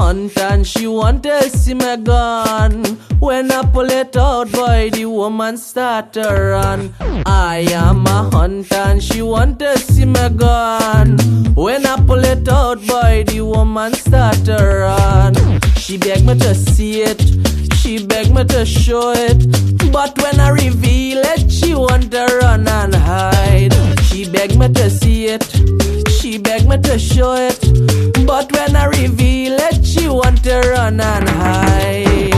hunt and she want to see me gun. When I pull it out, boy, the woman start to run. I am a hunt and she want to see me gun. When I pull it out, boy, the woman start to run. She beg me to see it, she beg me to show it, but when I reveal it, she want to run and hide. She beg me to see it, she beg me to show it, but when I reveal it, she want to run and hide.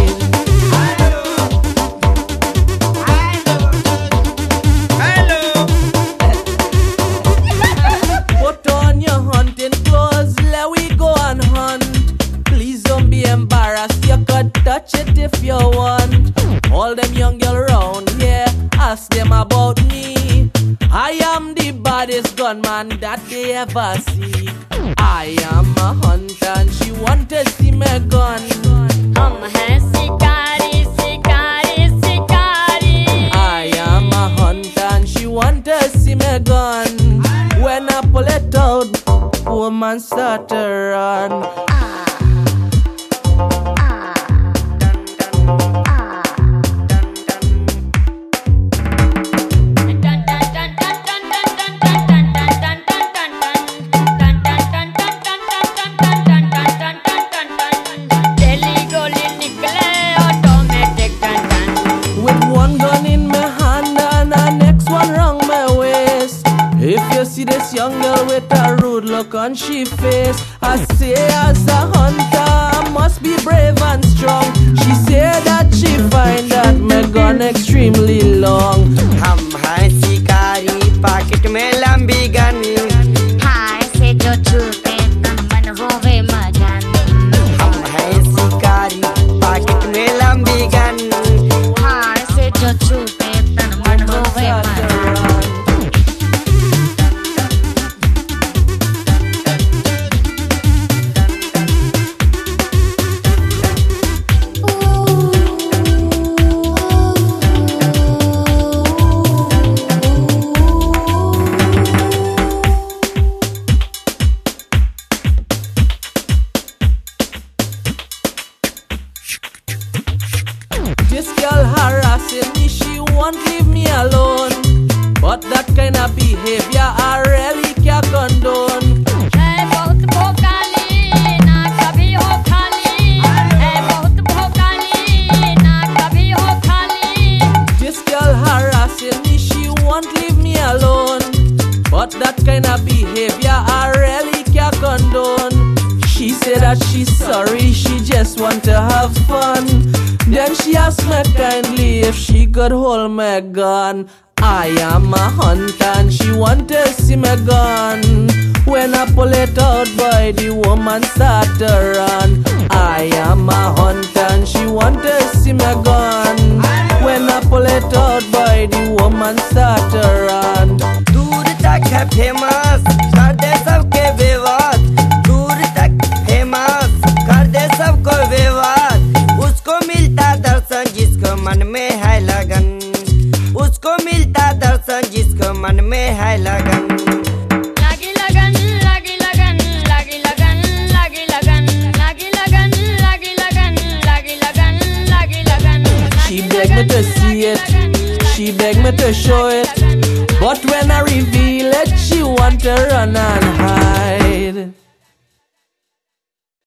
Put on your hunting clothes, let we go and hunt. Please don't be embarrassed, you could touch it if you want. All them young girls round here, ask them about me. I am the baddest gunman that they ever see. I am a hunter and she want to see me gun. हम हैं शिकारी शिकारी शिकारी. I am a hunter and she want to see me gun. When I pull it out, woman start to run. If you see this young girl with a rude look on she face, I say as a hunter I must be brave and strong. She say that she find that my gun extremely long. हम हैं शिकारी pocket में लंबी gun. हाय से जो छुपे तन मन होवे मगन. हम हैं शिकारी पॉकेट में लंबी गन. हाय से जो छुपे तन मन होवे मगन. This girl harassing me, she won't leave me alone. But that kind of behavior I really can't condone. है बहुत भोकाली ना कभी हो खाली. है बहुत भोकाली ना कभी हो खाली. This girl harassing me, she won't leave me alone. But that kind of behavior I really can't condone. She said that she's sorry, she just want to have fun. Then she asked me kindly if she could hold my gun. I am a hunter and she want to see my gun. When I pull it out, boy, the woman start to run. I am a hunter and she want to see my gun. When I pull it out, boy, the woman start to run. दूर तक है famous कर दे सबके विवाद. दूर तक famous कर दे सबको विवाद. उसको मिलता दर्शन जिसको मन में है लगन. उसको मिलता दर्शन जिसको मन में है लगन. लागी लगन लागी लगन लागी लगन लागी लगन लागी लगन लागी लगन लागी लगन लागी लगन. She beg me to see it, she beg me to show it, but when I reveal it, she want to run and hide.